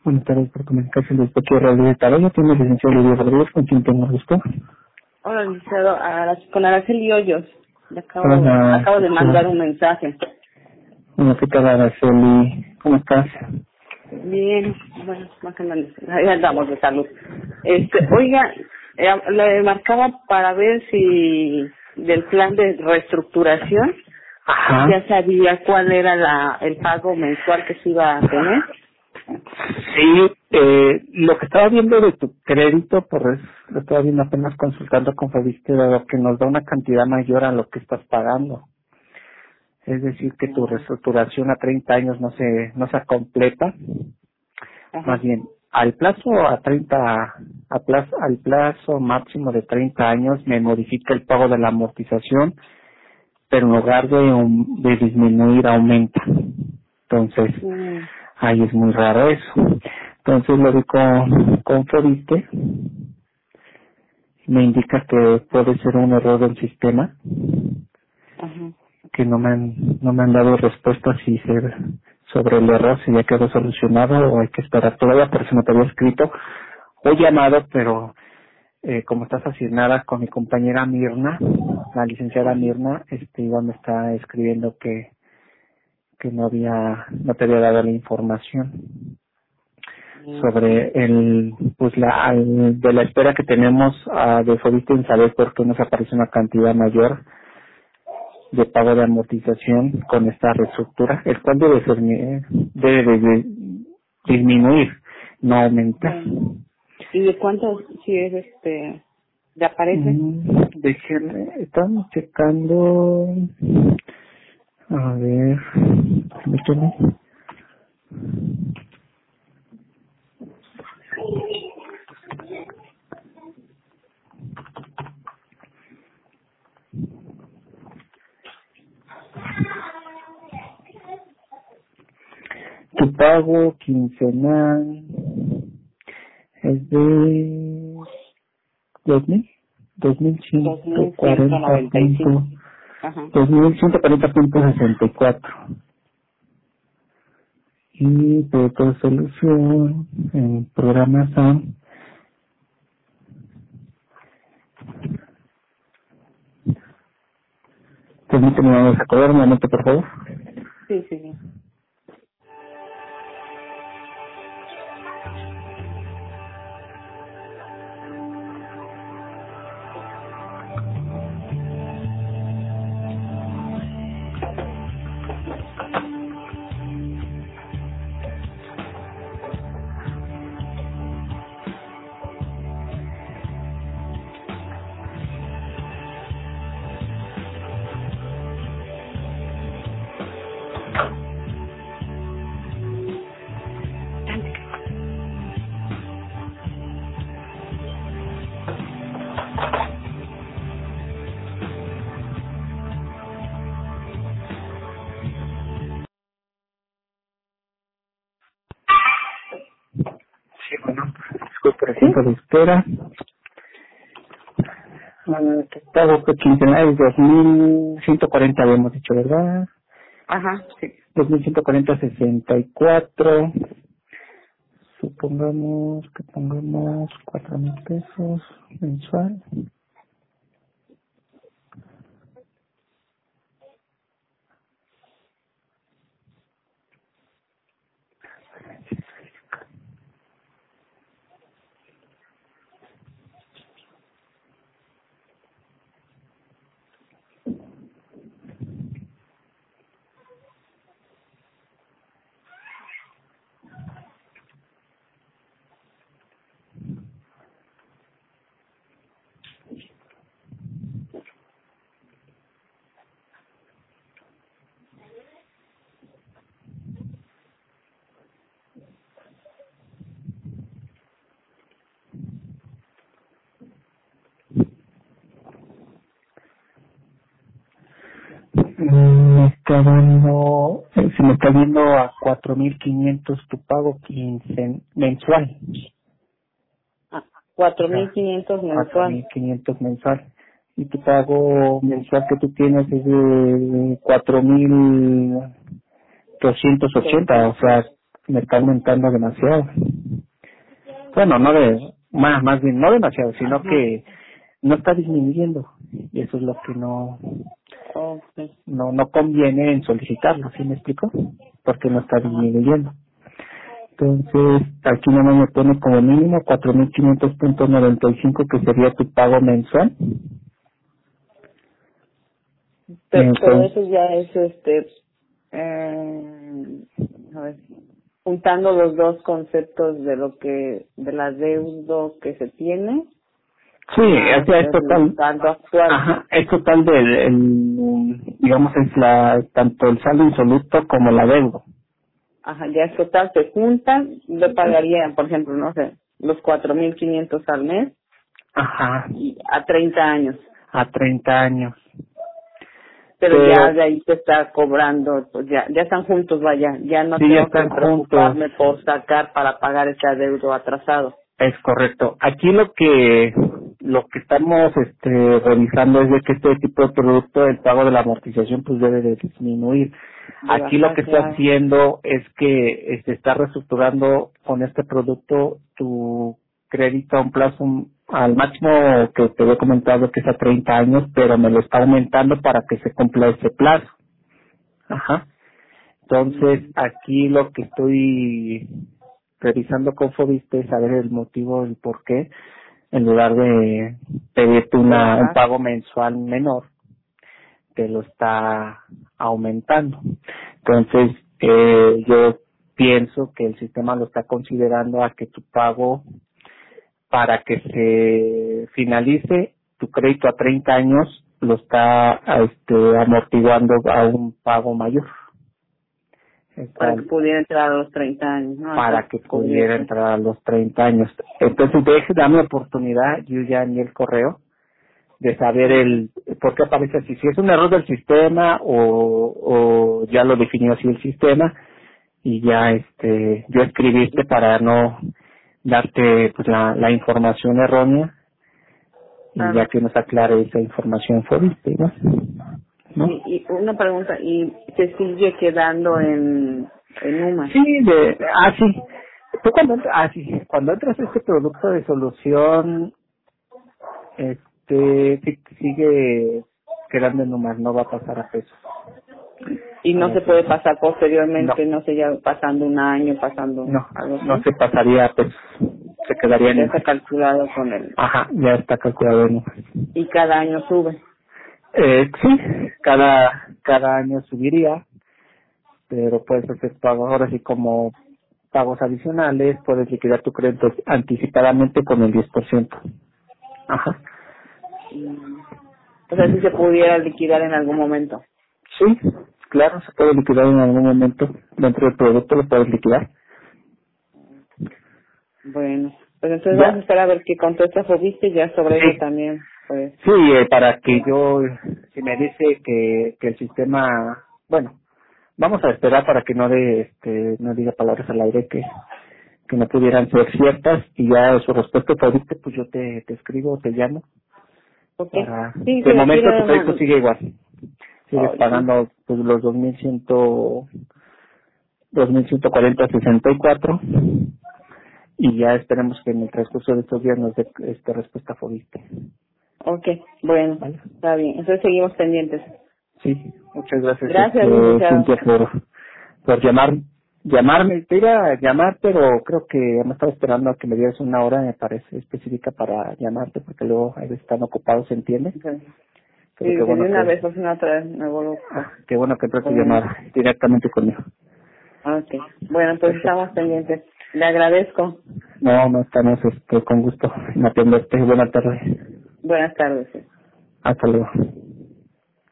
Buenas tardes por comunicarse el despacho de rehabilitador. Yo tengo el licenciado Lidia Rodríguez, con quien tengo el gusto. Hola, licenciado, con Araceli Hoyos. Le Hola, acabo de mandar un mensaje. bueno, ¿qué tal, Araceli? ¿Cómo estás? Bien, bueno, más que nada, ahí andamos de salud. Oiga, le marcaba para ver si del plan de reestructuración Ajá. ya sabía cuál era el pago mensual que se iba a tener. Sí, lo que estaba viendo de tu crédito, pues lo estaba viendo apenas consultando con Fabiste, dado que nos da una cantidad mayor a lo que estás pagando. Es decir, que tu reestructuración a 30 años no se completa. Más Ajá. bien, al plazo máximo de 30 años me modifica el pago de la amortización, pero en lugar de disminuir aumenta. Entonces, ahí es muy raro eso. Entonces lo vi con Fobiste, me indica que puede ser un error del sistema, Ajá. que no me han dado respuesta sobre el error, si ya quedó solucionado o hay que esperar todavía, por eso no te había escrito o llamado, pero como estás asignada con mi compañera Mirna, la licenciada Ajá. Mirna, igual me está escribiendo que no te había dado la información sobre de la espera que tenemos de Fobiste en saber por qué nos aparece una cantidad mayor de pago de amortización con esta reestructura, el cual debe de disminuir, no aumentar. ¿Y de cuánto si es le aparece? Déjenme, estamos checando, a ver, permíteme. Tu pago quincenal es de 2.140 2.195. Ajá. 2.140.64. Y por solución en programa SAM, permíteme, vamos a acordar un momento, por favor. Sí, sí, sí. Sí, bueno, disculpe el ¿Sí? tiempo de espera. Tu pago quincenal es 2.140, habíamos dicho, ¿verdad? Ajá, sí. 2.140.64. Supongamos que pongamos 4.000 pesos mensual. Se me está viendo a 4.500 tu pago mensual. Ah, O sea, 4.500 mensual. 4.500 mensual. Y tu pago mensual que tú tienes es de 4.280, o sea, me está aumentando demasiado. Bueno, no más bien, no demasiado, sino Ajá. que no está disminuyendo. Y eso es lo que Okay. no conviene en solicitarlo, ¿sí me explico? Porque no está Ajá. disminuyendo. Entonces, aquí nomás me pone como mínimo 4.500.95, que sería tu pago mensual. Pero Entonces, eso ya es a ver, juntando los dos conceptos de lo que, de la deuda que se tiene, sí, o más sea, es el total, saldo actual. ajá, es total digamos, es tanto el saldo insoluto como la deuda. Ajá, ya es total, se juntan, yo pagaría, por ejemplo, no sé, los 4.500 al mes Ajá, y a 30 años. a 30 años. Pero ya Pero de ahí se está cobrando, pues ya están juntos, vaya, ya no sí, ya tengo que están juntos. preocuparme por sacar para pagar ese adeudo atrasado. Es correcto. Aquí lo que estamos revisando es de que este tipo de producto, el pago de la amortización, pues debe de disminuir. De Aquí lo bajar, que está claro. haciendo es que se está reestructurando con este producto tu crédito a un plazo al máximo que te había comentado, que es a 30 años, pero me lo está aumentando para que se cumpla ese plazo. Ajá. Entonces, aquí lo que estoy revisando con Fobiste es saber el motivo, el por qué, en lugar de pedirte De un bajar. pago mensual menor, te lo está aumentando. Entonces, yo pienso que el sistema lo está considerando a que tu pago, para que se finalice tu crédito a 30 años, lo está amortiguando a un pago mayor. Para Está que pudiera entrar a los 30 años, ¿no? para Hasta que pudiera cubrirse. entrar a los 30 años. Entonces, dame oportunidad, yo ya envié el correo, de saber por qué aparece así. Si es un error del sistema o ya lo definió así el sistema y ya yo escribiste para no darte pues la información errónea y ya Claro. que nos aclare esa información fuiste, ¿no? Sí, y una pregunta, ¿y se sigue quedando en UMA? Sí, sí. Tú cuando entras a este producto de solución, sí, sigue quedando en números, no va a pasar a pesos. Y no Para se que, puede pasar no, posteriormente, no sé, ya pasando un año, pasando no, algo no así. se pasaría a pesos, se quedaría en Ya está números. calculado con él. Ajá, ya está calculado en números. Y cada año sube. Sí, cada año subiría, pero puedes hacer pagos ahora sí como pagos adicionales, puedes liquidar tu crédito anticipadamente con el 10%. Ajá. Mm. O sea, si se pudiera liquidar en algún momento. Sí, claro, se puede liquidar en algún momento. Dentro del producto lo puedes liquidar. Bueno, pues entonces vamos a Ya, esperar a ver qué contesta Fobiste, ya sobre eso sí, también, pues. sí, para que si me dice que el sistema, bueno, vamos a esperar para que no diga palabras al aire que no pudieran ser ciertas y ya su respuesta Fobiste, pues yo te escribo, te llamo ¿Por qué? para, Sí, de si me momento tu quiere, crédito sigue igual. Sigues ay, sí. pagando pues los 2.140.64 y ya esperemos que en el transcurso de estos días nos dé respuesta Fobiste. Ok, bueno, ¿Vale? está bien. Entonces seguimos pendientes. Sí, muchas gracias, Gracias, licenciado. Cintia, por llamarme. Te iba a llamar, pero creo que me estaba esperando a que me dieras una hora, me parece, específica para llamarte, porque luego a veces están ocupados, ¿se entiende? Sí, Pero sí, qué que de bueno una que, vez o una otra vez me vuelvo a ocupar. qué bueno que entró tu Bueno, llamada directamente conmigo. ok. Bueno, pues Perfecto. estamos pendientes. Le agradezco. No estamos, con gusto en atenderte. Buenas tardes. Buenas tardes. Hasta luego.